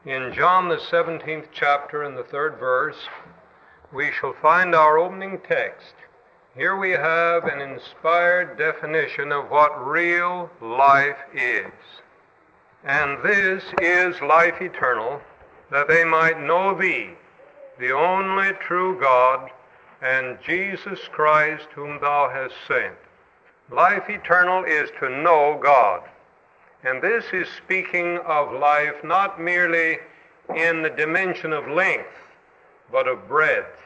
In John the 17th chapter and the 3rd verse, we shall find our opening text. Here we have an inspired definition of what real life is. And this is life eternal, that they might know thee, the only true God, and Jesus Christ whom thou hast sent. Life eternal is to know God. And this is speaking of life not merely in the dimension of length, but of breadth.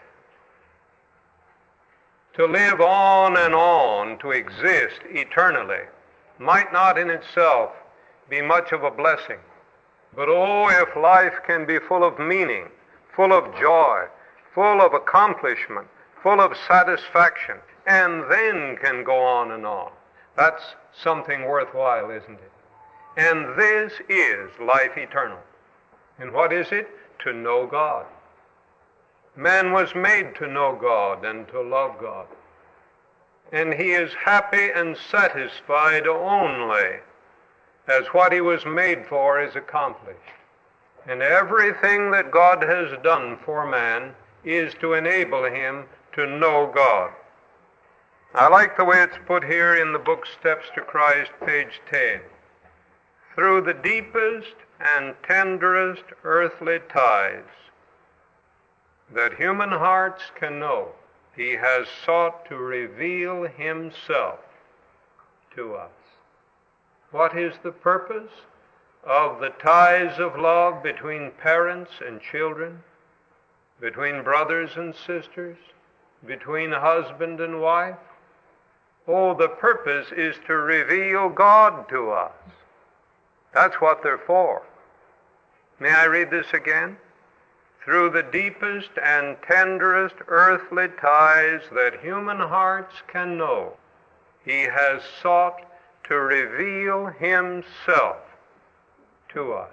To live on and on, to exist eternally, might not in itself be much of a blessing. But oh, if life can be full of meaning, full of joy, full of accomplishment, full of satisfaction, and then can go on and on. That's something worthwhile, isn't it? And this is life eternal. And what is it? To know God. Man was made to know God and to love God. And he is happy and satisfied only as what he was made for is accomplished. And everything that God has done for man is to enable him to know God. I like the way it's put here in the book Steps to Christ, page 10. Through the deepest and tenderest earthly ties that human hearts can know, he has sought to reveal himself to us. What is the purpose of the ties of love between parents and children, between brothers and sisters, between husband and wife? Oh, the purpose is to reveal God to us. That's what they're for. May I read this again? Through the deepest and tenderest earthly ties that human hearts can know, he has sought to reveal himself to us.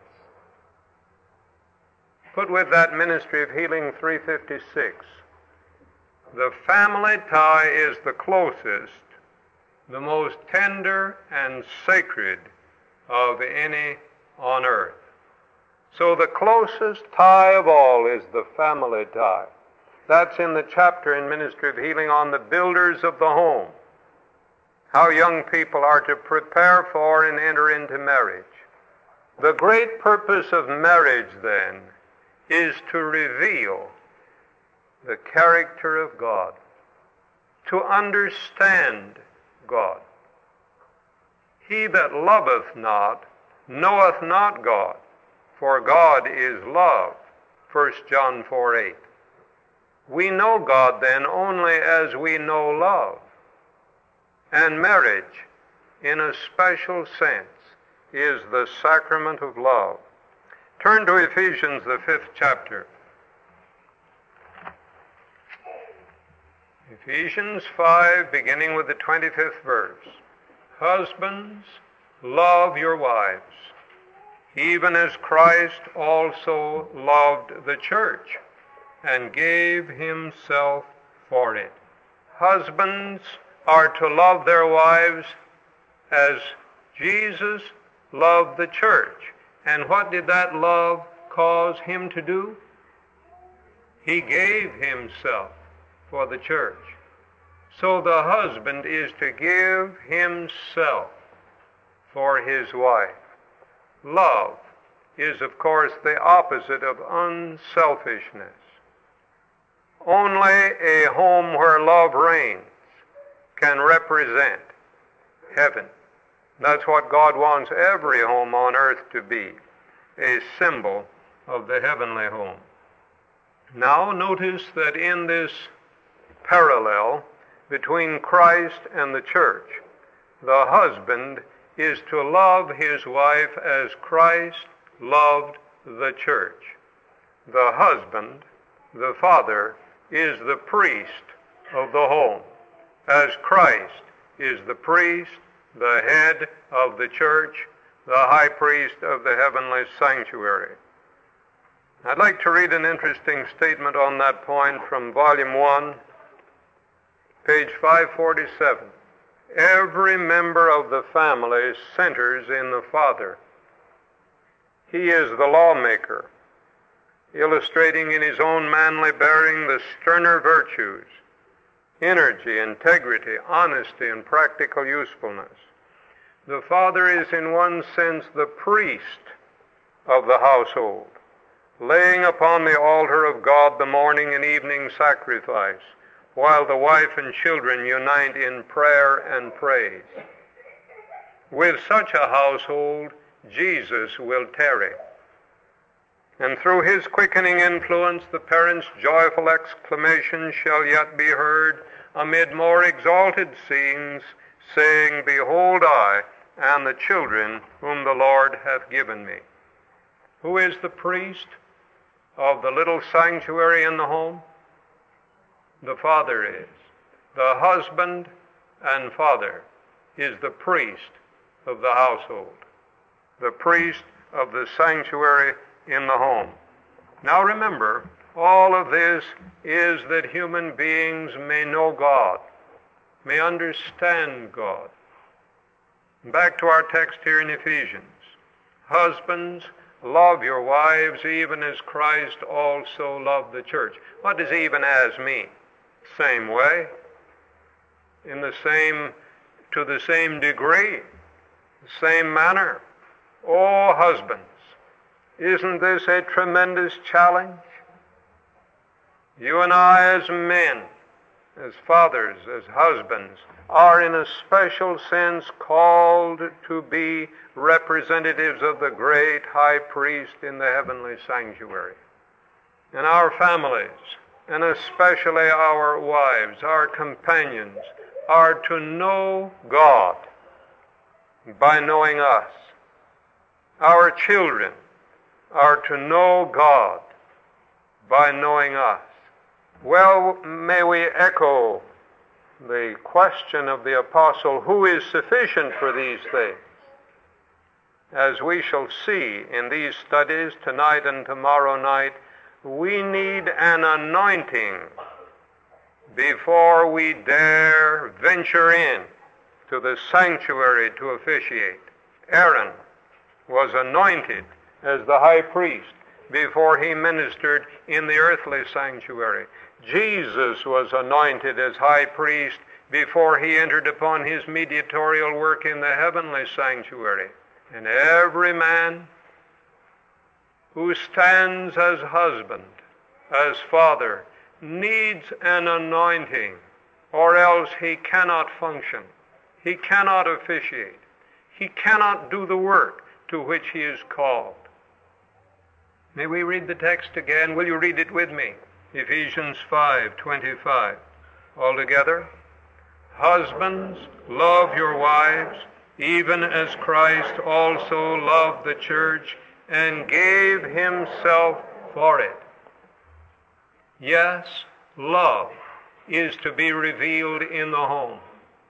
Put with that Ministry of Healing 356. The family tie is the closest, the most tender and sacred of any on earth. So the closest tie of all is the family tie. That's in the chapter in Ministry of Healing on the builders of the home. How young people are to prepare for and enter into marriage. The great purpose of marriage, then, is to reveal the character of God, to understand God. He that loveth not knoweth not God, for God is love. 1 John 4:8. We know God then only as we know love. And marriage, in a special sense, is the sacrament of love. Turn to Ephesians, the 5th chapter. Ephesians 5, beginning with the 25th verse. Husbands, love your wives, even as Christ also loved the church and gave himself for it. Husbands are to love their wives as Jesus loved the church. And what did that love cause him to do? He gave himself for the church. So the husband is to give himself for his wife. Love is, of course, the opposite of unselfishness. Only a home where love reigns can represent heaven. That's what God wants every home on earth to be, a symbol of the heavenly home. Now notice that in this parallel between Christ and the church, the husband is to love his wife as Christ loved the church. The husband, the father, is the priest of the home, as Christ is the priest, the head of the church, the high priest of the heavenly sanctuary. I'd like to read an interesting statement on that point from Volume 1, page 547. Every member of the family centers in the father. He is the lawmaker, illustrating in his own manly bearing the sterner virtues, energy, integrity, honesty, and practical usefulness. The father is in one sense the priest of the household, laying upon the altar of God the morning and evening sacrifice, while the wife and children unite in prayer and praise. With such a household, Jesus will tarry. And through his quickening influence, the parent's joyful exclamation shall yet be heard amid more exalted scenes, saying, Behold I, and the children whom the Lord hath given me. Who is the priest of the little sanctuary in the home? The father is. The husband and father is the priest of the household, the priest of the sanctuary in the home. Now remember, all of this is that human beings may know God, may understand God. Back to our text here in Ephesians. Husbands, love your wives even as Christ also loved the church. What does even as mean? Same way, to the same degree, the same manner. Oh, husbands, isn't this a tremendous challenge? You and I as men, as fathers, as husbands, are in a special sense called to be representatives of the great high priest in the heavenly sanctuary. And our families, and especially our wives, our companions, are to know God by knowing us. Our children are to know God by knowing us. Well, may we echo the question of the apostle, who is sufficient for these things? As we shall see in these studies tonight and tomorrow night, we need an anointing before we dare venture in to the sanctuary to officiate. Aaron was anointed as the high priest before he ministered in the earthly sanctuary. Jesus was anointed as high priest before he entered upon his mediatorial work in the heavenly sanctuary. And every man who stands as husband, as father, needs an anointing, or else he cannot function. He cannot officiate. He cannot do the work to which he is called. May we read the text again? Will you read it with me? Ephesians 5:25. All together. Husbands, love your wives, even as Christ also loved the church and gave himself for it. Yes, love is to be revealed in the home.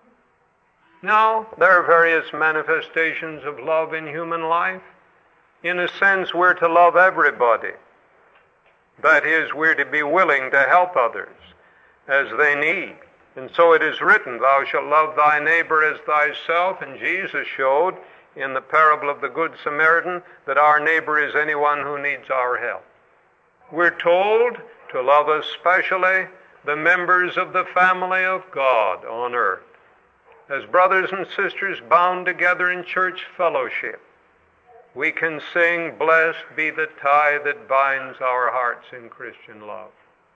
Now, there are various manifestations of love in human life. In a sense, we're to love everybody. That is, we're to be willing to help others as they need. And so it is written, thou shalt love thy neighbor as thyself. And Jesus showed in the parable of the Good Samaritan that our neighbor is anyone who needs our help. We're told to love especially the members of the family of God on earth, as brothers and sisters bound together in church fellowship. We can sing, blessed be the tie that binds our hearts in Christian love.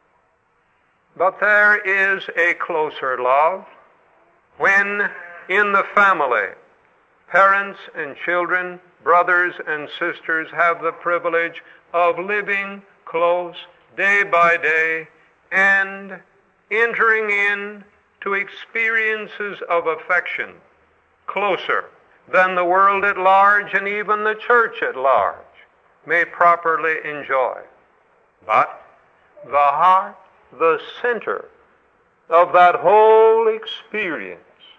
But there is a closer love when in the family, parents and children, brothers and sisters have the privilege of living close day by day and entering in to experiences of affection closer than the world at large and even the church at large may properly enjoy. But the heart, the center of that whole experience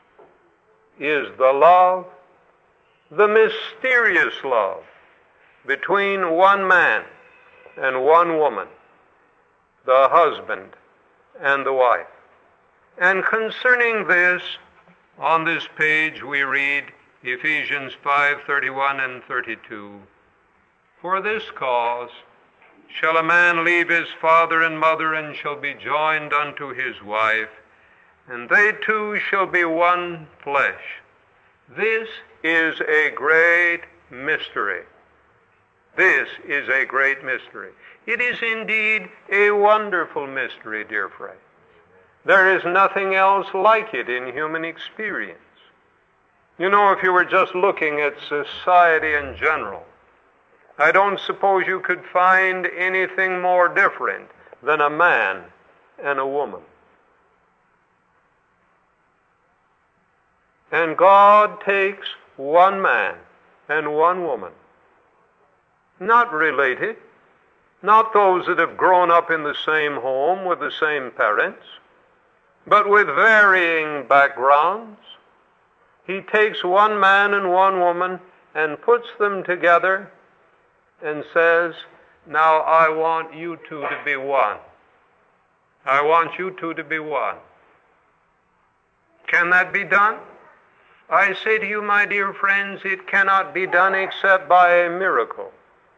is the love, the mysterious love between one man and one woman, the husband and the wife. And concerning this, on this page we read Ephesians 5:31 and 32. For this cause shall a man leave his father and mother, and shall be joined unto his wife, and they two shall be one flesh. This is a great mystery. This is a great mystery. It is indeed a wonderful mystery, dear friends. There is nothing else like it in human experience. You know, if you were just looking at society in general, I don't suppose you could find anything more different than a man and a woman. And God takes one man and one woman, not related, not those that have grown up in the same home with the same parents, but with varying backgrounds. He takes one man and one woman and puts them together and says, now I want you two to be one. I want you two to be one. Can that be done? I say to you, my dear friends, it cannot be done except by a miracle.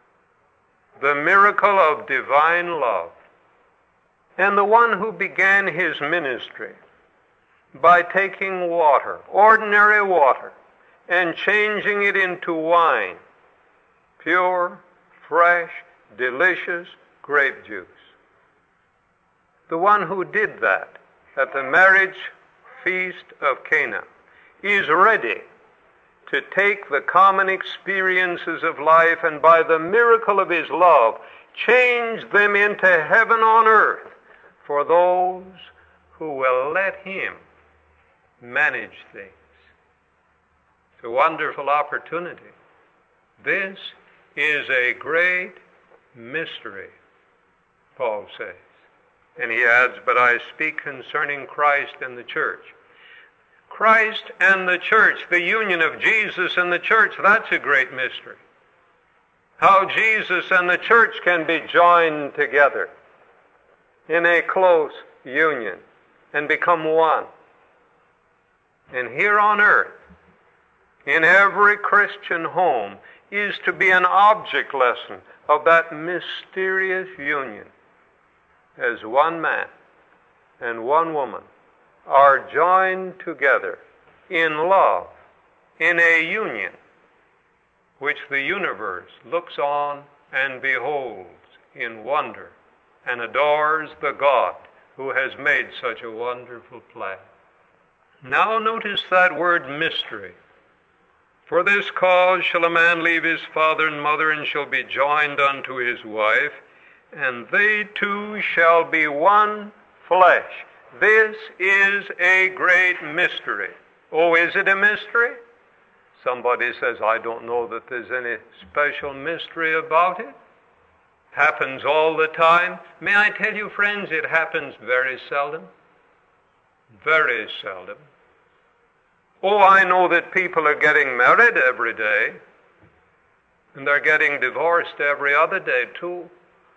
The miracle of divine love. And the one who began his ministry by taking water, ordinary water, and changing it into wine, pure, fresh, delicious grape juice. The one who did that at the marriage feast of Cana is ready to take the common experiences of life and by the miracle of his love change them into heaven on earth for those who will let him manage things. It's a wonderful opportunity. This is a great mystery, Paul says. And he adds, but I speak concerning Christ and the church. Christ and the church, the union of Jesus and the church, that's a great mystery. How Jesus and the church can be joined together in a close union and become one. And here on earth, in every Christian home, is to be an object lesson of that mysterious union as one man and one woman are joined together in love, in a union which the universe looks on and beholds in wonder and adores the God who has made such a wonderful plan. Now notice that word mystery. For this cause shall a man leave his father and mother, and shall be joined unto his wife, and they two shall be one flesh. This is a great mystery. Oh, is it a mystery? Somebody says, I don't know that there's any special mystery about it. Happens all the time. May I tell you, friends, it happens very seldom. Very seldom. Oh, I know that people are getting married every day, and they're getting divorced every other day, too.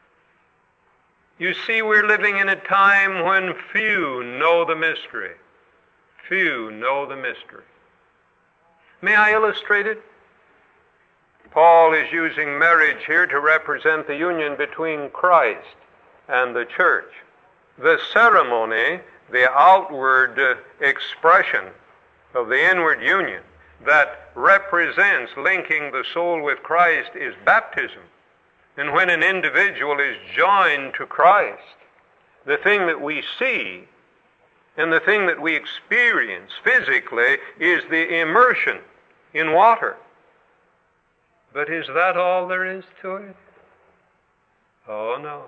You see, we're living in a time when few know the mystery. Few know the mystery. May I illustrate it? Paul is using marriage here to represent the union between Christ and the church. The ceremony, the outward expression of the inward union that represents linking the soul with Christ is baptism. And when an individual is joined to Christ, the thing that we see and the thing that we experience physically is the immersion in water. But is that all there is to it? Oh, no.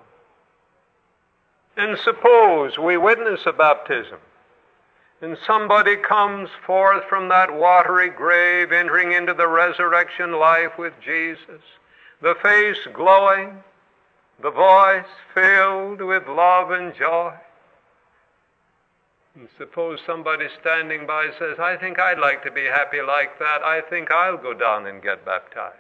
And suppose we witness a baptism, and somebody comes forth from that watery grave, entering into the resurrection life with Jesus, the face glowing, the voice filled with love and joy. And suppose somebody standing by says, I think I'd like to be happy like that. I think I'll go down and get baptized.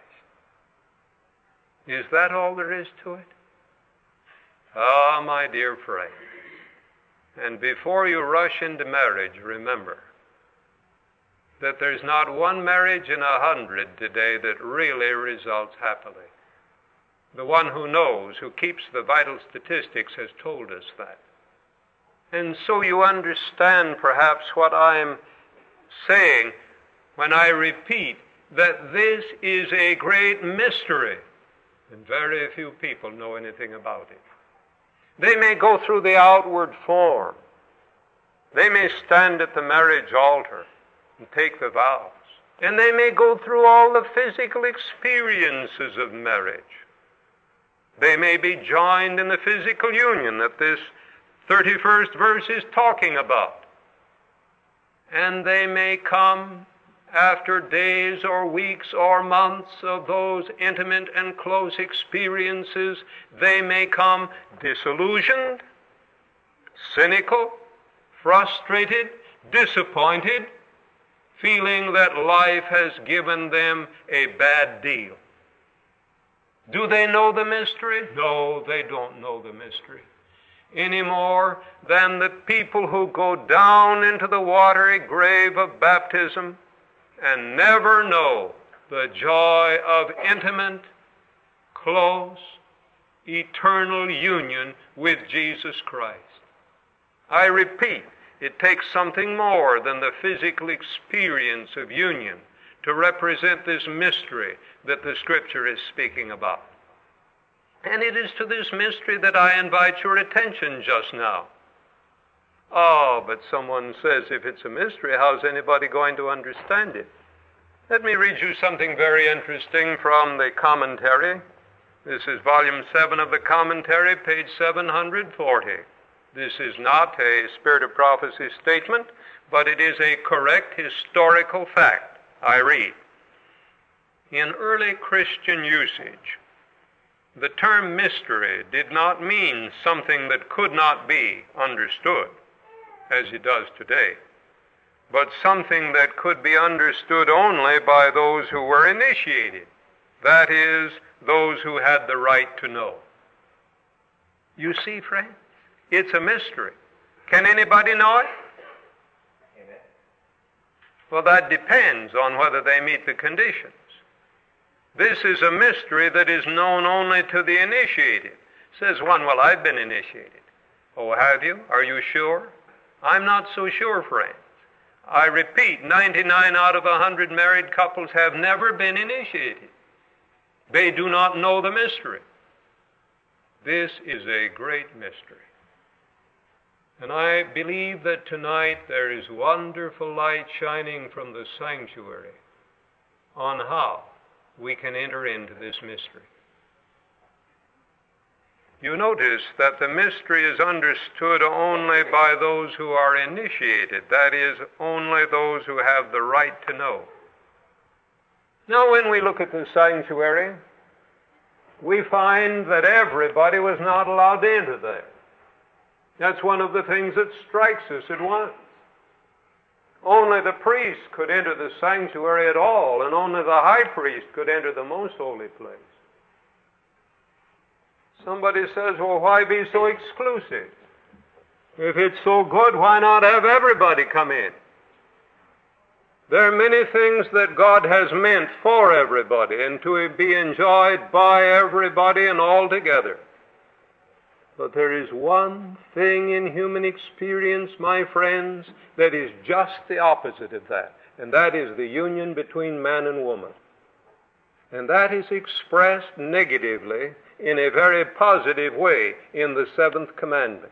Is that all there is to it? Ah, my dear friend. And before you rush into marriage, remember that there's not one marriage in 100 today that really results happily. The one who knows, who keeps the vital statistics, has told us that. And so you understand perhaps what I'm saying when I repeat that this is a great mystery, and very few people know anything about it. They may go through the outward form. They may stand at the marriage altar and take the vows. And they may go through all the physical experiences of marriage. They may be joined in the physical union that this 31st verse is talking about. And they may come after days or weeks or months of those intimate and close experiences. They may come disillusioned, cynical, frustrated, disappointed, feeling that life has given them a bad deal. Do they know the mystery? No, they don't know the mystery any more than the people who go down into the watery grave of baptism and never know the joy of intimate, close, eternal union with Jesus Christ. I repeat, it takes something more than the physical experience of union to represent this mystery that the Scripture is speaking about. And it is to this mystery that I invite your attention just now. Oh, but someone says, if it's a mystery, how's anybody going to understand it? Let me read you something very interesting from the commentary. This is volume 7 of the commentary, page 740. This is not a spirit of prophecy statement, but it is a correct historical fact. I read, in early Christian usage, the term mystery did not mean something that could not be understood, as it does today, but something that could be understood only by those who were initiated, that is, those who had the right to know. You see, friends, it's a mystery. Can anybody know it? Amen. Well, that depends on whether they meet the conditions. This is a mystery that is known only to the initiated. Says one, well, I've been initiated. Oh, have you? Are you sure? I'm not so sure, friends. I repeat, 99 out of 100 married couples have never been initiated. They do not know the mystery. This is a great mystery. And I believe that tonight there is wonderful light shining from the sanctuary on how we can enter into this mystery. You notice that the mystery is understood only by those who are initiated, that is, only those who have the right to know. Now, when we look at the sanctuary, we find that everybody was not allowed to enter there. That's one of the things that strikes us at once. Only the priest could enter the sanctuary at all, and only the high priest could enter the most holy place. Somebody says, well, why be so exclusive? If it's so good, why not have everybody come in? There are many things that God has meant for everybody and to be enjoyed by everybody and all together. But there is one thing in human experience, my friends, that is just the opposite of that, and that is the union between man and woman. And that is expressed negatively in a very positive way in the 7th commandment.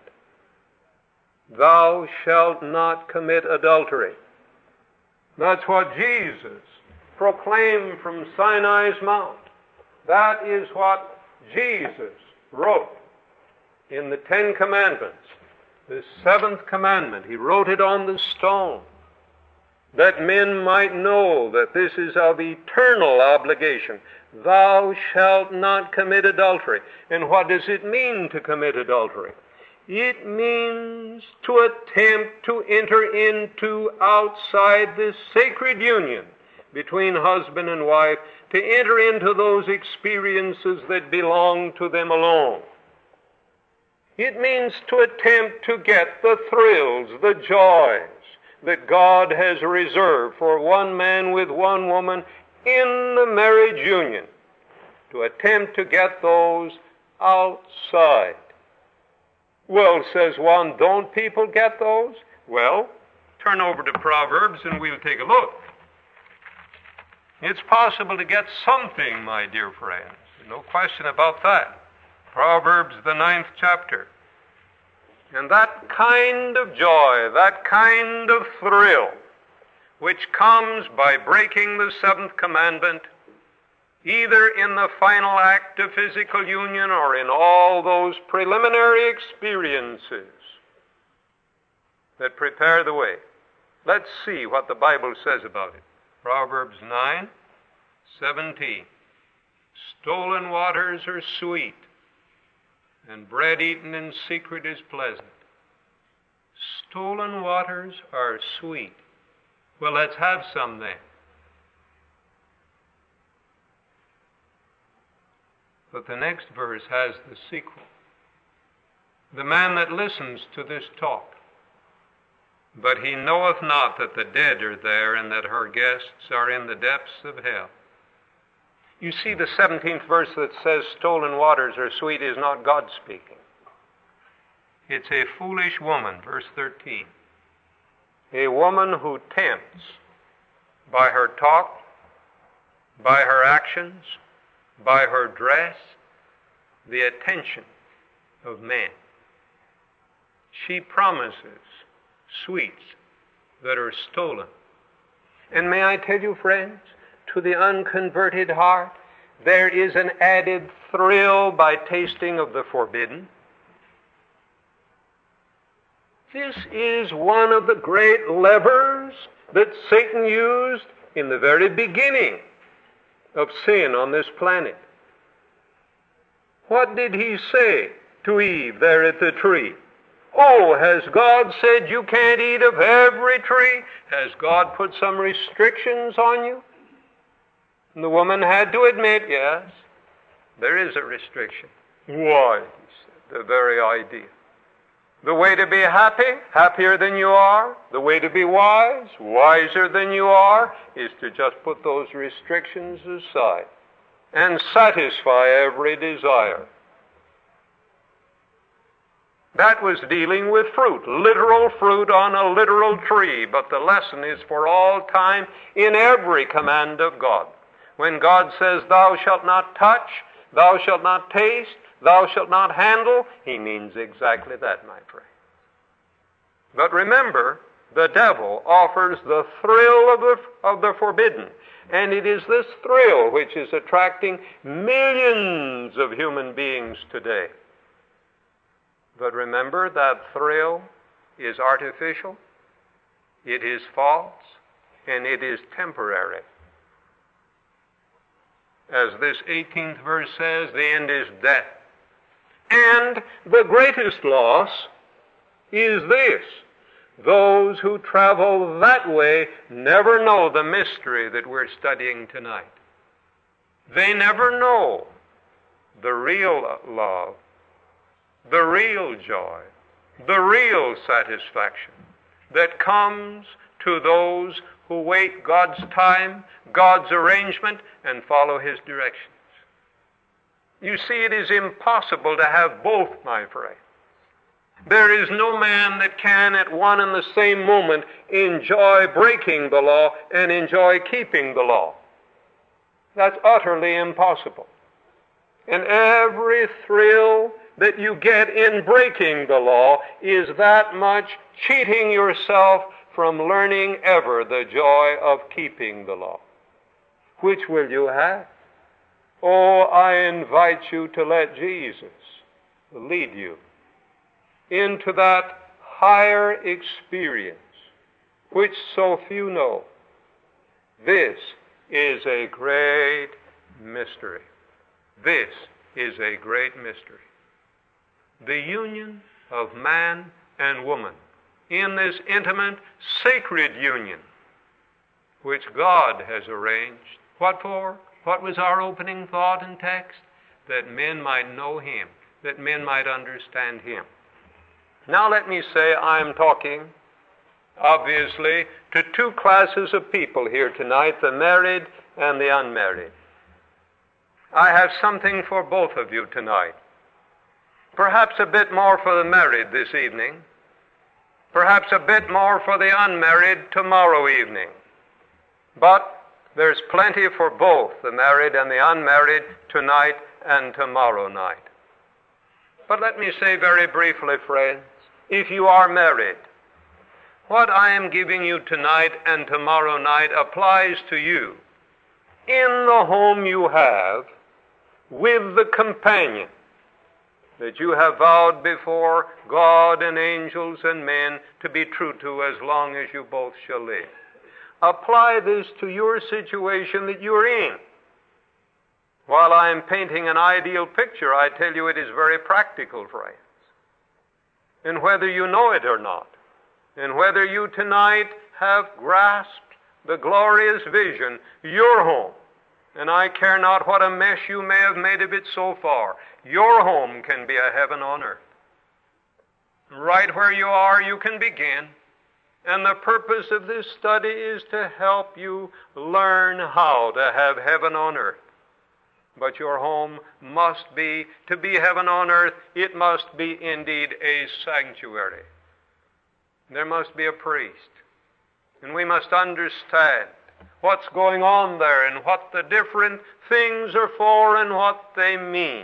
Thou shalt not commit adultery. That's what Jesus proclaimed from Sinai's Mount. That is what Jesus wrote in the 10 Commandments. The 7th commandment, he wrote it on the stone, that men might know that this is of eternal obligation. Thou shalt not commit adultery. And what does it mean to commit adultery? It means to attempt to enter into, outside this sacred union between husband and wife, to enter into those experiences that belong to them alone. It means to attempt to get the thrills, the joys that God has reserved for one man with one woman in the marriage union. to attempt to get those outside. Well, says one, don't people get those? Well, turn over to Proverbs and we'll take a look. It's possible to get something, my dear friends. No question about that. Proverbs, the 9th chapter. And that kind of joy, that kind of thrill, which comes by breaking the 7th commandment, either in the final act of physical union or in all those preliminary experiences that prepare the way. Let's see what the Bible says about it. Proverbs 9:17. Stolen waters are sweet, and bread eaten in secret is pleasant. Stolen waters are sweet. Well, let's have some then. But the next verse has the sequel. The man that listens to this talk, but he knoweth not that the dead are there, and that her guests are in the depths of hell. You see, the 17th verse that says stolen waters are sweet is not God speaking. It's a foolish woman, verse 13. A woman who tempts by her talk, by her actions, by her dress, the attention of men. She promises sweets that are stolen. And may I tell you, friends, to the unconverted heart, there is an added thrill by tasting of the forbidden. This is one of the great levers that Satan used in the very beginning of sin on this planet. What did he say to Eve there at the tree? Oh, has God said you can't eat of every tree? Has God put some restrictions on you? And the woman had to admit, yes, there is a restriction. Why? He said, the very idea. The way to be happy, happier than you are, the way to be wise, wiser than you are, is to just put those restrictions aside and satisfy every desire. That was dealing with fruit, literal fruit on a literal tree, but the lesson is for all time in every command of God. When God says, thou shalt not touch, thou shalt not taste, thou shalt not handle, he means exactly that, my friend. But remember, the devil offers the thrill of the forbidden. And it is this thrill which is attracting millions of human beings today. But remember, that thrill is artificial, it is false, and it is temporary. As this 18th verse says, the end is death. And the greatest loss is this: those who travel that way never know the mystery that we're studying tonight. They never know the real love, the real joy, the real satisfaction that comes to those who wait God's time, God's arrangement, and follow His directions. You see, it is impossible to have both, my friend. There is no man that can at one and the same moment enjoy breaking the law and enjoy keeping the law. That's utterly impossible. And every thrill that you get in breaking the law is that much cheating yourself from learning ever the joy of keeping the law. Which will you have? Oh, I invite you to let Jesus lead you into that higher experience which so few know. This is a great mystery. This is a great mystery. The union of man and woman in this intimate, sacred union which God has arranged. What for? What was our opening thought and text? That men might know Him, that men might understand Him. Now let me say I'm talking, obviously, to two classes of people here tonight, the married and the unmarried. I have something for both of you tonight. Perhaps a bit more for the married this evening. Perhaps a bit more for the unmarried tomorrow evening. But there's plenty for both the married and the unmarried tonight and tomorrow night. But let me say very briefly, friends, if you are married, what I am giving you tonight and tomorrow night applies to you in the home you have with the companion that you have vowed before God and angels and men to be true to as long as you both shall live. Apply this to your situation that you're in. While I am painting an ideal picture, I tell you it is very practical, friends. And whether you know it or not, and whether you tonight have grasped the glorious vision, your home, and I care not what a mess you may have made of it so far, your home can be a heaven on earth. Right where you are, you can begin. And the purpose of this study is to help you learn how to have heaven on earth. But your home must be, to be heaven on earth, it must be indeed a sanctuary. There must be a priest. And we must understand what's going on there and what the different things are for and what they mean.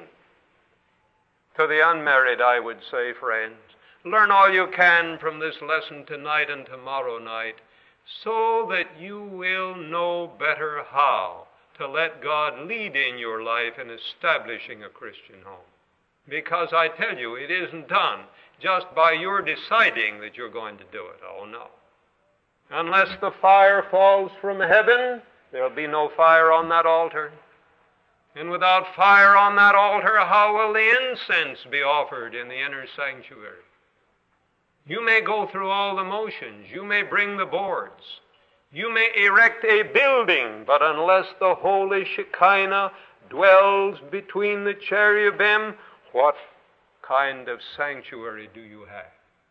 To the unmarried, I would say, friends, learn all you can from this lesson tonight and tomorrow night so that you will know better how to let God lead in your life in establishing a Christian home. Because I tell you, it isn't done just by your deciding that you're going to do it. Oh, no. Unless the fire falls from heaven, there'll be no fire on that altar. And without fire on that altar, how will the incense be offered in the inner sanctuary? You may go through all the motions. You may bring the boards. You may erect a building, but unless the holy Shekinah dwells between the cherubim, what kind of sanctuary do you have?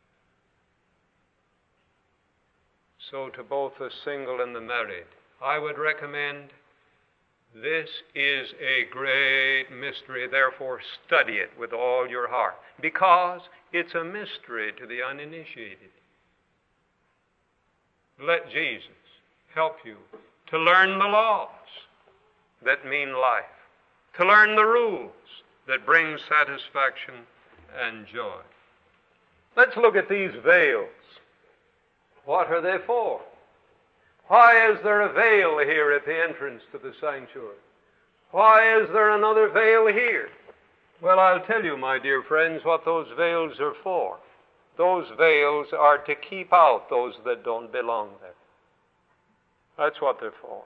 So to both the single and the married, I would recommend this is a great mystery, therefore study it with all your heart, because it's a mystery to the uninitiated. Let Jesus help you to learn the laws that mean life, to learn the rules that bring satisfaction and joy. Let's look at these veils. What are they for? Why is there a veil here at the entrance to the sanctuary? Why is there another veil here? Well, I'll tell you, my dear friends, what those veils are for. Those veils are to keep out those that don't belong there. That's what they're for.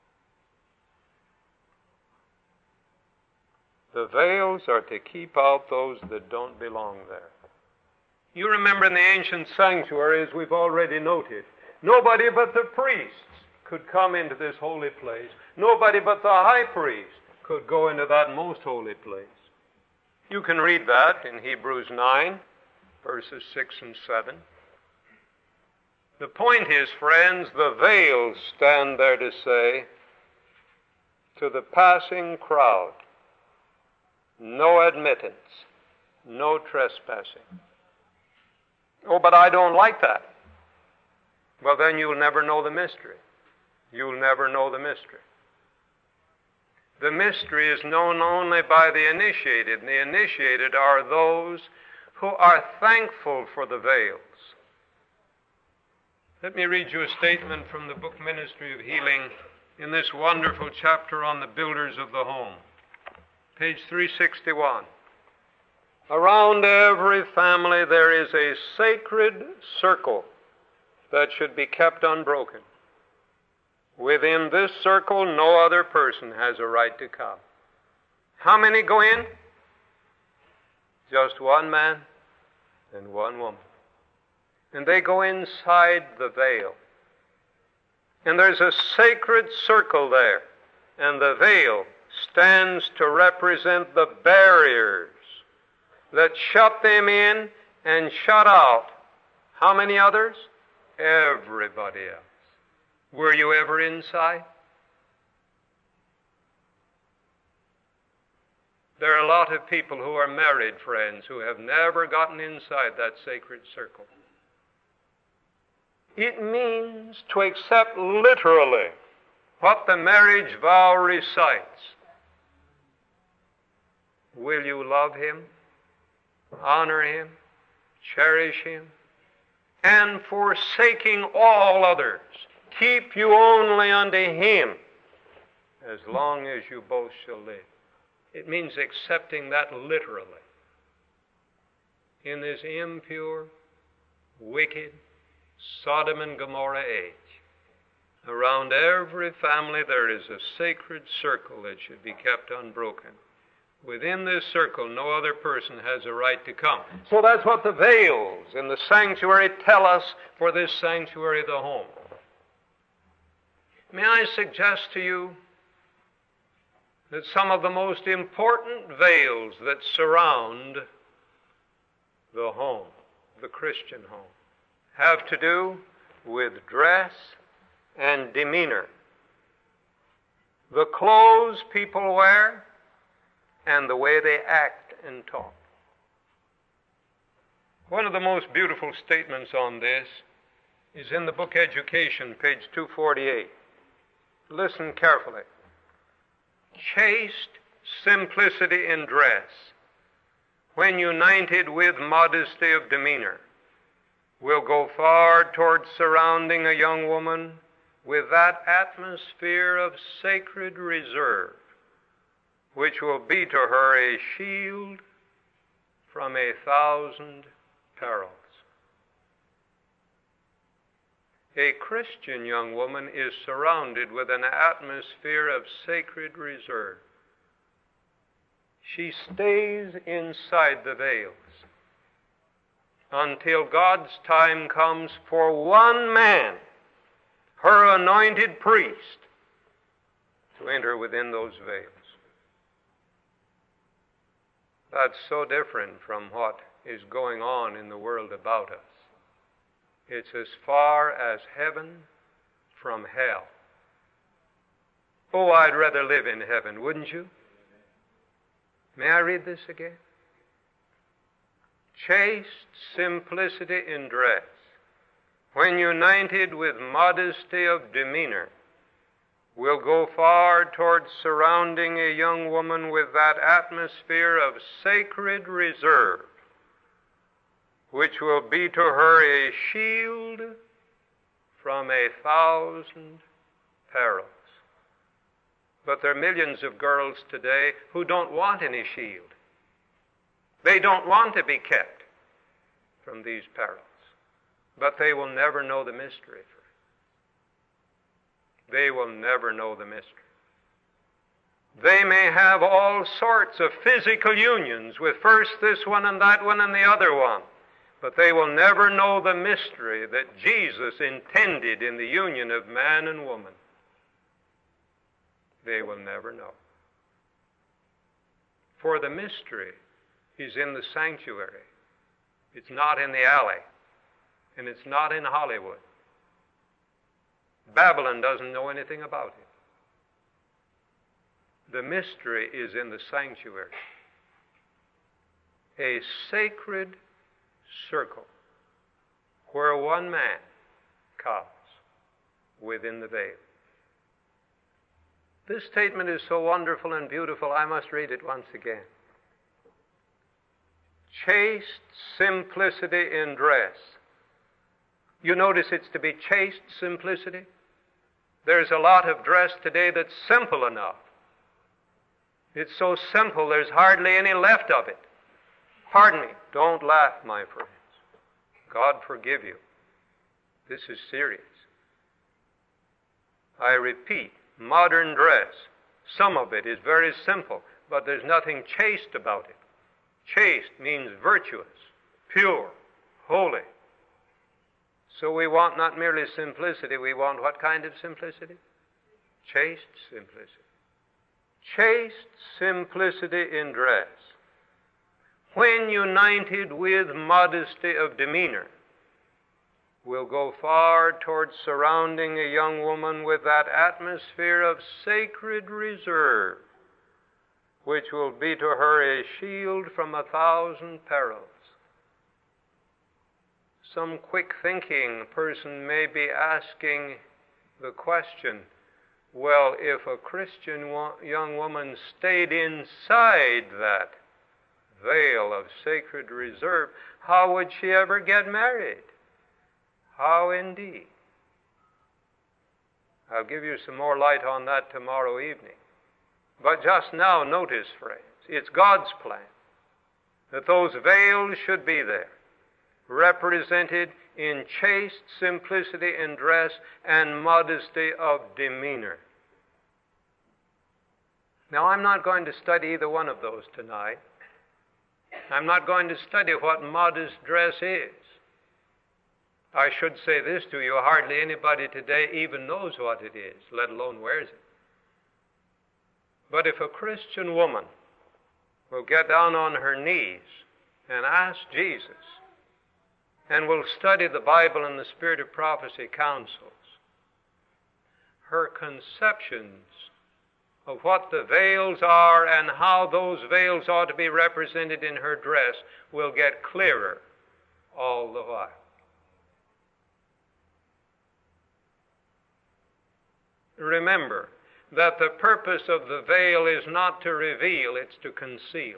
The veils are to keep out those that don't belong there. You remember in the ancient sanctuary, as we've already noted, nobody but the priests could come into this holy place. Nobody but the high priest could go into that most holy place. You can read that in Hebrews 9, verses 6 and 7. The point is, friends, the veils stand there to say to the passing crowd, no admittance, no trespassing. Oh, but I don't like that. Well, then you'll never know the mystery. You'll never know the mystery. The mystery is known only by the initiated, and the initiated are those who are thankful for the veils. Let me read you a statement from the book Ministry of Healing in this wonderful chapter on the builders of the home. Page 361. Around every family there is a sacred circle that should be kept unbroken. Within this circle, no other person has a right to come. How many go in? Just one man and one woman. And they go inside the veil. And there's a sacred circle there. And the veil stands to represent the barriers that shut them in and shut out. How many others? Everybody else. Were you ever inside? There are a lot of people who are married, friends, who have never gotten inside that sacred circle. It means to accept literally what the marriage vow recites. Will you love him, honor him, cherish him, and forsaking all others, keep you only unto him as long as you both shall live? It means accepting that literally. In this impure, wicked, Sodom and Gomorrah age, around every family there is a sacred circle that should be kept unbroken. Within this circle, no other person has a right to come. So that's what the veils in the sanctuary tell us for this sanctuary, the home. May I suggest to you that some of the most important veils that surround the home, the Christian home, have to do with dress and demeanor. The clothes people wear and the way they act and talk. One of the most beautiful statements on this is in the book Education, page 248. Listen carefully. Chaste simplicity in dress, when united with modesty of demeanor, will go far toward surrounding a young woman with that atmosphere of sacred reserve, which will be to her a shield from 1,000 perils. A Christian young woman is surrounded with an atmosphere of sacred reserve. She stays inside the veils until God's time comes for one man, her anointed priest, to enter within those veils. That's so different from what is going on in the world about us. It's as far as heaven from hell. Oh, I'd rather live in heaven, wouldn't you? May I read this again? Chaste simplicity in dress, when united with modesty of demeanor, will go far toward surrounding a young woman with that atmosphere of sacred reserve, which will be to her a shield from 1,000 perils. But there are millions of girls today who don't want any shield. They don't want to be kept from these perils. But they will never know the mystery. They will never know the mystery. They may have all sorts of physical unions with first this one and that one and the other one, but they will never know the mystery that Jesus intended in the union of man and woman. They will never know. For the mystery is in the sanctuary. It's not in the alley, and it's not in Hollywood. Babylon doesn't know anything about it. The mystery is in the sanctuary. A sacred circle where one man comes within the veil. This statement is so wonderful and beautiful, I must read it once again. Chaste simplicity in dress. You notice it's to be chaste simplicity? There's a lot of dress today that's simple enough. It's so simple, there's hardly any left of it. Pardon me, don't laugh, my friends. God forgive you. This is serious. I repeat, modern dress, some of it is very simple, but there's nothing chaste about it. Chaste means virtuous, pure, holy. So we want not merely simplicity, we want what kind of simplicity? Chaste simplicity. Chaste simplicity in dress, when united with modesty of demeanor, will go far toward surrounding a young woman with that atmosphere of sacred reserve, which will be to her a shield from 1,000 perils. Some quick-thinking person may be asking the question, well, if a Christian young woman stayed inside that veil of sacred reserve, how would she ever get married? How indeed? I'll give you some more light on that tomorrow evening. But just now, notice, friends, it's God's plan that those veils should be there, represented in chaste simplicity in dress and modesty of demeanor. Now, I'm not going to study either one of those tonight. I'm not going to study what modest dress is. I should say this to you, hardly anybody today even knows what it is, let alone wears it. But if a Christian woman will get down on her knees and ask Jesus, and will study the Bible and the Spirit of prophecy counsels, her conceptions of what the veils are and how those veils ought to be represented in her dress will get clearer all the while. Remember that the purpose of the veil is not to reveal, it's to conceal.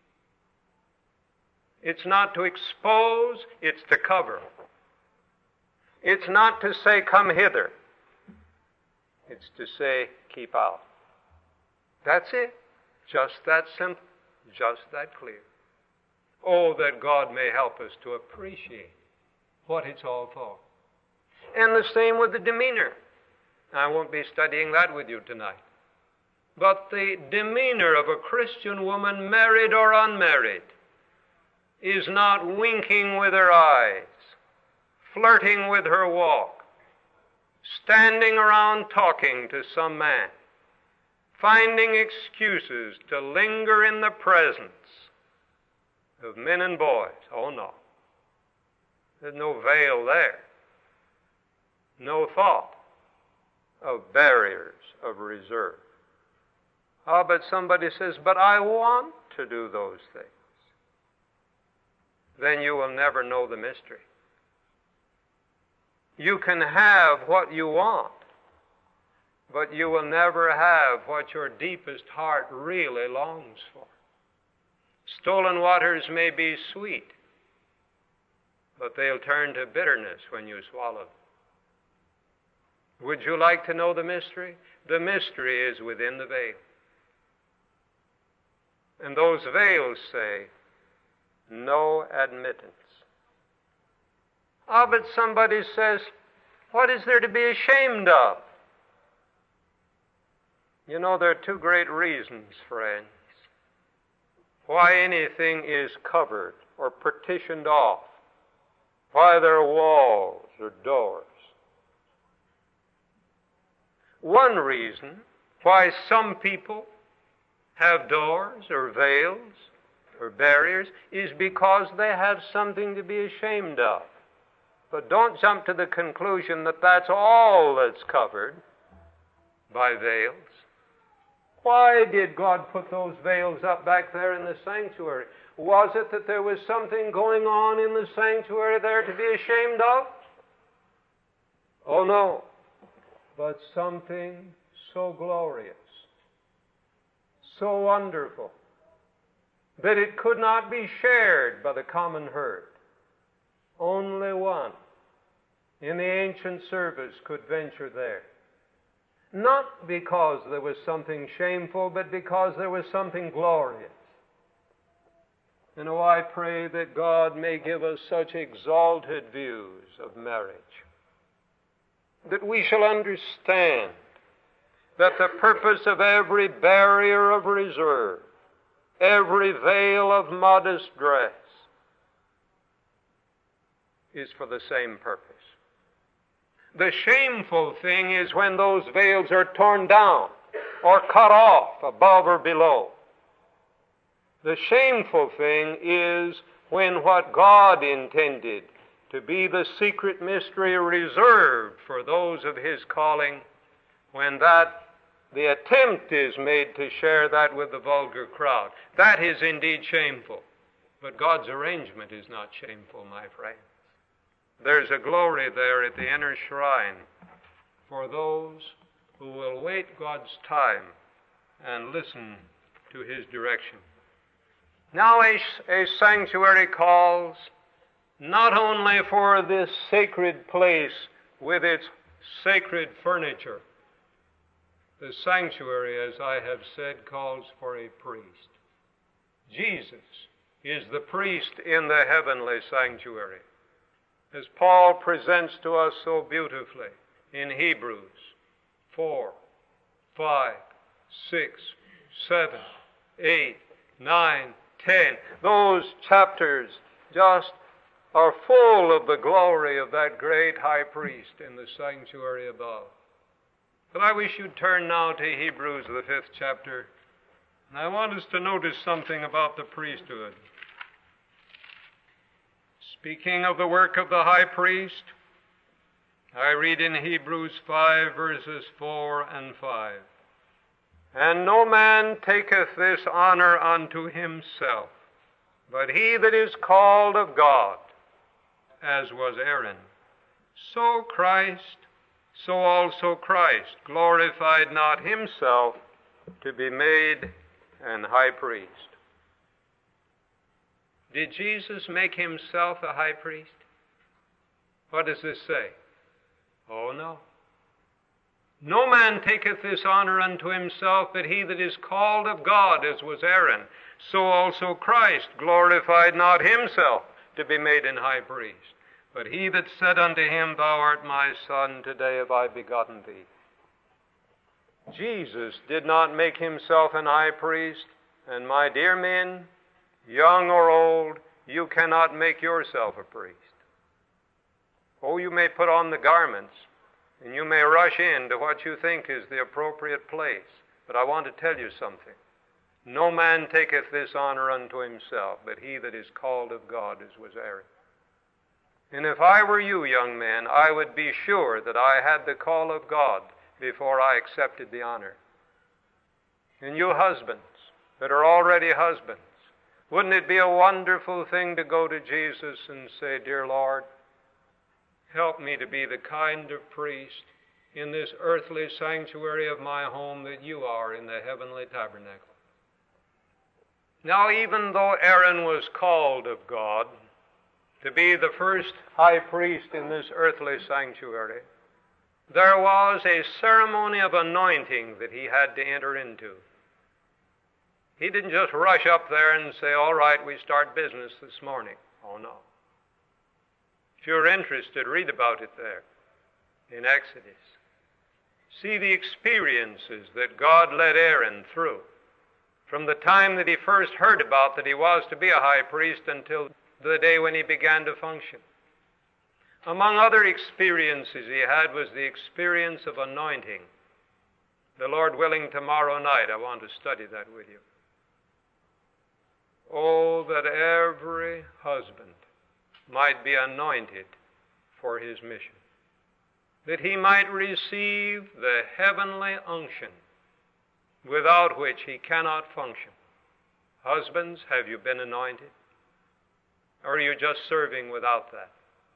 It's not to expose, it's to cover. It's not to say, come hither. It's to say, keep out. That's it. Just that simple. Just that clear. Oh, that God may help us to appreciate what it's all for. And the same with the demeanor. I won't be studying that with you tonight. But the demeanor of a Christian woman, married or unmarried, is not winking with her eyes, flirting with her walk, standing around talking to some man, finding excuses to linger in the presence of men and boys. Oh, no. There's no veil there. No thought of barriers of reserve. Ah, but somebody says, but I want to do those things. Then you will never know the mystery. You can have what you want, but you will never have what your deepest heart really longs for. Stolen waters may be sweet, but they'll turn to bitterness when you swallow them. Would you like to know the mystery? The mystery is within the veil. And those veils say, no admittance. Ah, but somebody says, what is there to be ashamed of? You know, there are two great reasons, friends, why anything is covered or partitioned off, why there are walls or doors. One reason why some people have doors or veils or barriers is because they have something to be ashamed of. But don't jump to the conclusion that that's all that's covered by veils. Why did God put those veils up back there in the sanctuary? Was it that there was something going on in the sanctuary there to be ashamed of? Oh, no. But something so glorious, so wonderful, that it could not be shared by the common herd. Only one in the ancient service could venture there. Not because there was something shameful, but because there was something glorious. And oh, I pray that God may give us such exalted views of marriage, that we shall understand that the purpose of every barrier of reserve, every veil of modest dress, is for the same purpose. The shameful thing is when those veils are torn down or cut off above or below. The shameful thing is when what God intended to be the secret mystery reserved for those of His calling, when that the attempt is made to share that with the vulgar crowd. That is indeed shameful. But God's arrangement is not shameful, my friends. There's a glory there at the inner shrine for those who will wait God's time and listen to His direction. Now a sanctuary calls not only for this sacred place with its sacred furniture. The sanctuary, as I have said, calls for a priest. Jesus is the priest in the heavenly sanctuary, as Paul presents to us so beautifully in Hebrews 4, 5, 6, 7, 8, 9, 10. Those chapters just are full of the glory of that great high priest in the sanctuary above. But I wish you'd turn now to Hebrews, the 5th chapter, and I want us to notice something about the priesthood. Speaking of the work of the high priest, I read in Hebrews 5, verses 4 and 5. And no man taketh this honor unto himself, but he that is called of God, as was Aaron. So also Christ glorified not himself to be made an high priest. Did Jesus make himself a high priest? What does this say? Oh, no. No man taketh this honor unto himself, but he that is called of God, as was Aaron. So also Christ glorified not himself to be made an high priest, but he that said unto him, Thou art my Son, today have I begotten thee. Jesus did not make himself an high priest, and my dear men, young or old, you cannot make yourself a priest. Oh, you may put on the garments, and you may rush into what you think is the appropriate place, but I want to tell you something. No man taketh this honor unto himself, but he that is called of God, as was Aaron. And if I were you, young men, I would be sure that I had the call of God before I accepted the honor. And you husbands that are already husbands, wouldn't it be a wonderful thing to go to Jesus and say, Dear Lord, help me to be the kind of priest in this earthly sanctuary of my home that you are in the heavenly tabernacle. Now, even though Aaron was called of God to be the first high priest in this earthly sanctuary, there was a ceremony of anointing that he had to enter into. He didn't just rush up there and say, All right, we start business this morning. Oh, no. If you're interested, read about it there in Exodus. See the experiences that God led Aaron through from the time that he first heard about that he was to be a high priest until the day when he began to function. Among other experiences he had was the experience of anointing. The Lord willing, tomorrow night I want to study that with you. Oh, that every husband might be anointed for his mission, that he might receive the heavenly unction without which he cannot function. Husbands, have you been anointed? Or are you just serving without that?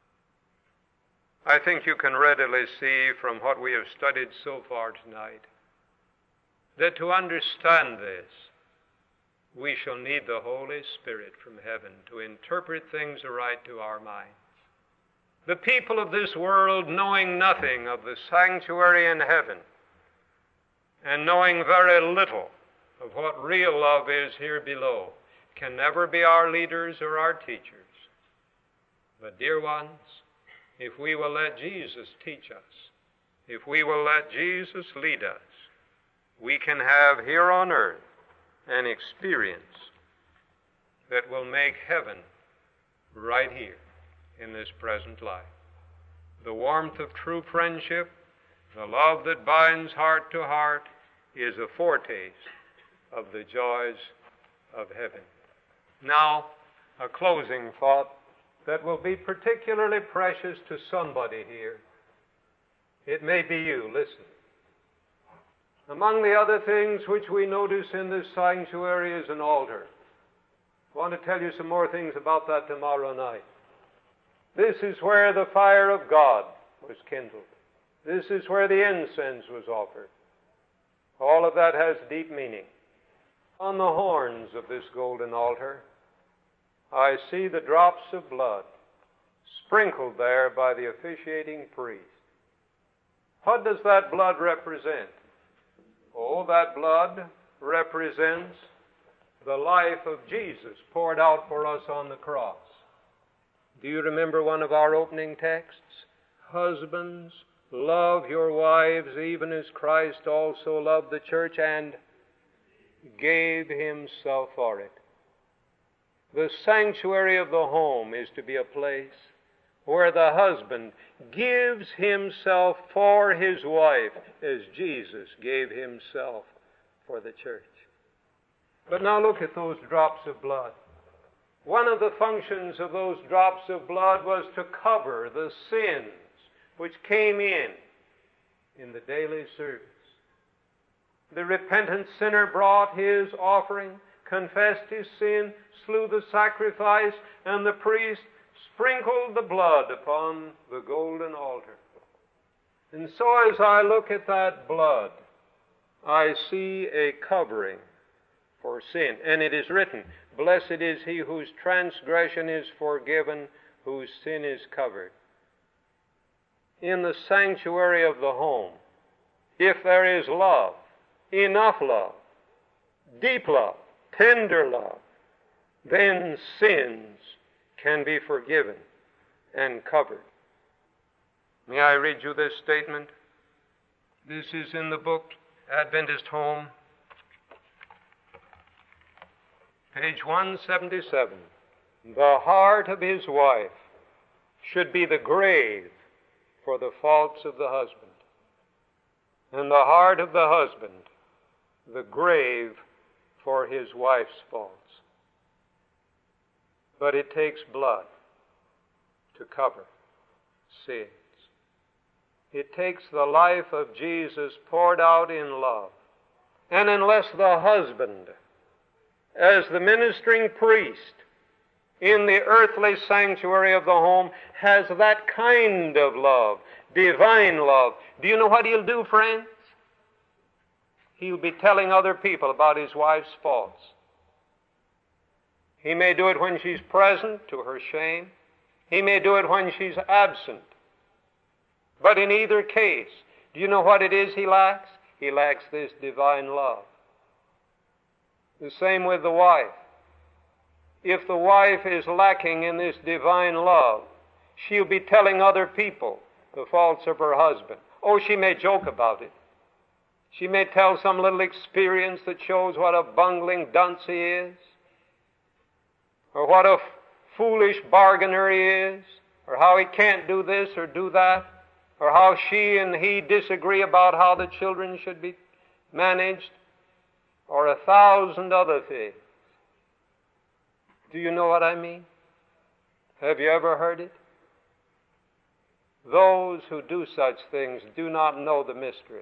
I think you can readily see from what we have studied so far tonight that to understand this, we shall need the Holy Spirit from heaven to interpret things aright to our minds. The people of this world, knowing nothing of the sanctuary in heaven, and knowing very little of what real love is here below, can never be our leaders or our teachers. But, dear ones, if we will let Jesus teach us, if we will let Jesus lead us, we can have here on earth an experience that will make heaven right here in this present life. The warmth of true friendship, the love that binds heart to heart, is a foretaste of the joys of heaven. Now, a closing thought that will be particularly precious to somebody here. It may be you. Listen. Among the other things which we notice in this sanctuary is an altar. I want to tell you some more things about that tomorrow night. This is where the fire of God was kindled. This is where the incense was offered. All of that has deep meaning. On the horns of this golden altar, I see the drops of blood sprinkled there by the officiating priest. What does that blood represent? Oh, that blood represents the life of Jesus poured out for us on the cross. Do you remember one of our opening texts? Husbands, love your wives even as Christ also loved the church and gave himself for it. The sanctuary of the home is to be a place where the husband gives himself for his wife as Jesus gave himself for the church. But now look at those drops of blood. One of the functions of those drops of blood was to cover the sins which came in the daily service. The repentant sinner brought his offering, confessed his sin, slew the sacrifice, and the priest sprinkled the blood upon the golden altar. And so as I look at that blood, I see a covering for sin. And it is written, blessed is he whose transgression is forgiven, whose sin is covered. In the sanctuary of the home, if there is love, enough love, deep love, tender love, then sins can be forgiven and covered. May I read you this statement? This is in the book Adventist Home, page 177. The heart of his wife should be the grave for the faults of the husband, and the heart of the husband the grave for his wife's faults. But it takes blood to cover sins. It takes the life of Jesus poured out in love. And unless the husband, as the ministering priest in the earthly sanctuary of the home, has that kind of love, divine love, do you know what he'll do, friends? He'll be telling other people about his wife's faults. He may do it when she's present, to her shame. He may do it when she's absent. But in either case, do you know what it is he lacks? He lacks this divine love. The same with the wife. If the wife is lacking in this divine love, she'll be telling other people the faults of her husband. Oh, she may joke about it. She may tell some little experience that shows what a bungling dunce he is, or what a foolish bargainer he is, or how he can't do this or do that, or how she and he disagree about how the children should be managed, or 1,000 other things. Do you know what I mean? Have you ever heard it? Those who do such things do not know the mystery.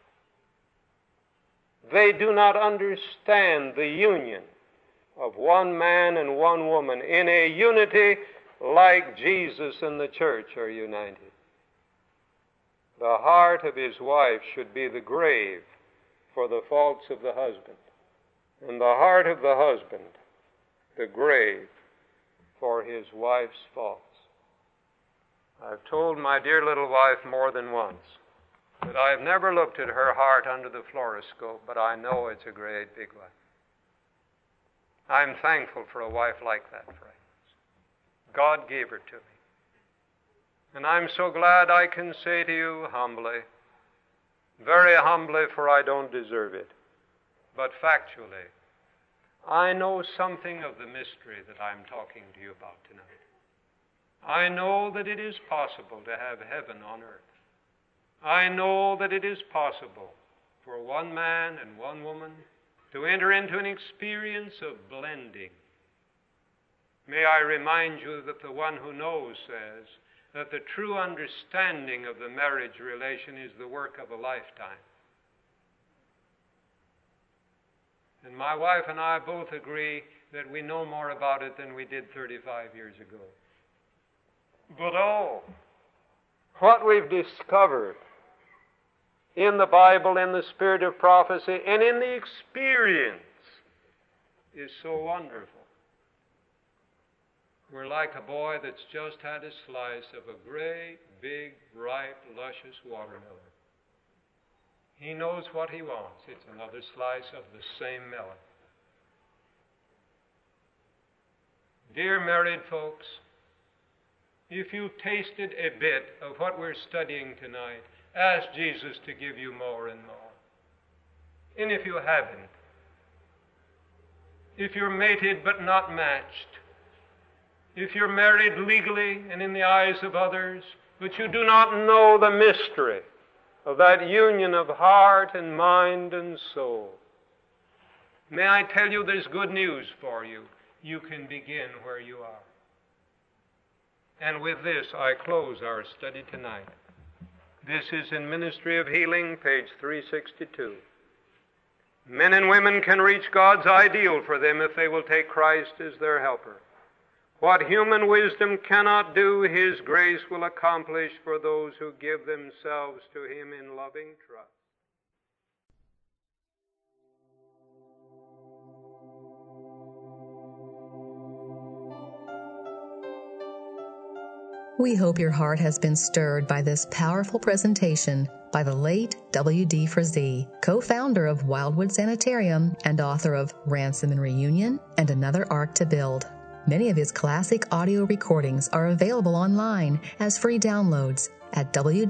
They do not understand the union of one man and one woman in a unity like Jesus and the church are united. The heart of his wife should be the grave for the faults of the husband, and the heart of the husband the grave for his wife's faults. I've told my dear little wife more than once that I've never looked at her heart under the fluoroscope, but I know it's a great big one. I'm thankful for a wife like that, friends. God gave her to me. And I'm so glad I can say to you humbly, very humbly, for I don't deserve it, but factually, I know something of the mystery that I'm talking to you about tonight. I know that it is possible to have heaven on earth. I know that it is possible for one man and one woman to enter into an experience of blending. May I remind you that the one who knows says that the true understanding of the marriage relation is the work of a lifetime. And my wife and I both agree that we know more about it than we did 35 years ago. But oh, what we've discovered in the Bible, in the spirit of prophecy, and in the experience is so wonderful. We're like a boy that's just had a slice of a great, big, ripe, luscious watermelon. He knows what he wants. It's another slice of the same melon. Dear married folks, if you tasted a bit of what we're studying tonight, ask Jesus to give you more and more. And if you haven't, if you're mated but not matched, if you're married legally and in the eyes of others, but you do not know the mystery of that union of heart and mind and soul, may I tell you there's good news for you. You can begin where you are. And with this, I close our study tonight. This is in Ministry of Healing, page 362. Men and women can reach God's ideal for them if they will take Christ as their helper. What human wisdom cannot do, His grace will accomplish for those who give themselves to Him in loving trust. We hope your heart has been stirred by this powerful presentation by the late W.D. Frazee, co-founder of Wildwood Sanitarium and author of Ransom and Reunion and Another Ark to Build. Many of his classic audio recordings are available online as free downloads at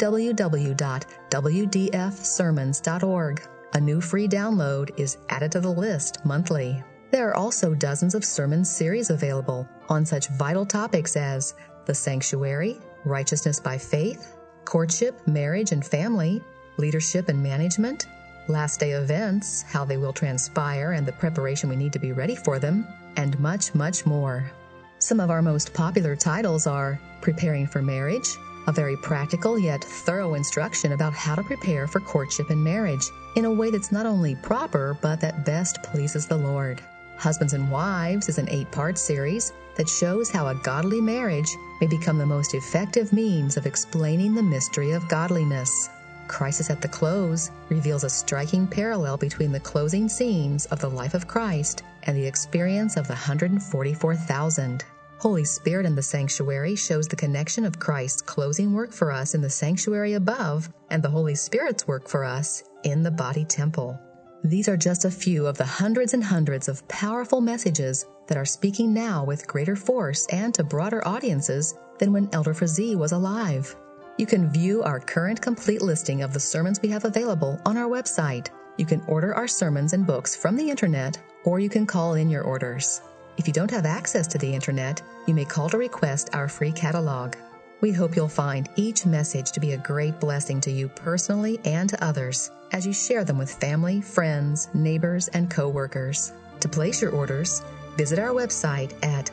www.wdfsermons.org. A new free download is added to the list monthly. There are also dozens of sermon series available on such vital topics as the sanctuary, righteousness by faith, courtship, marriage and family, leadership and management, last day events, how they will transpire and the preparation we need to be ready for them, and much, much more. Some of our most popular titles are Preparing for Marriage, a very practical yet thorough instruction about how to prepare for courtship and marriage in a way that's not only proper, but that best pleases the Lord. Husbands and Wives is an 8-part series that shows how a godly marriage may become the most effective means of explaining the mystery of godliness. Crisis at the Close reveals a striking parallel between the closing scenes of the life of Christ and the experience of the 144,000. Holy Spirit in the Sanctuary shows the connection of Christ's closing work for us in the sanctuary above and the Holy Spirit's work for us in the body temple. These are just a few of the hundreds and hundreds of powerful messages that are speaking now with greater force and to broader audiences than when Elder Frazee was alive. You can view our current complete listing of the sermons we have available on our website. You can order our sermons and books from the internet, or you can call in your orders. If you don't have access to the internet, you may call to request our free catalog. We hope you'll find each message to be a great blessing to you personally and to others as you share them with family, friends, neighbors, and co-workers. To place your orders, visit our website at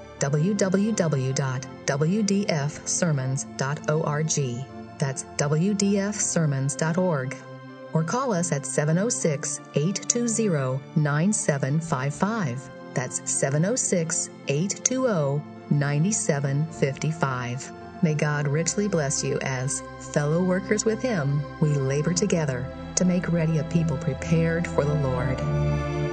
www.wdfsermons.org. That's wdfsermons.org. Or call us at 706-820-9755. That's 706-820-9755. May God richly bless you as, fellow workers with Him, we labor together to make ready a people prepared for the Lord.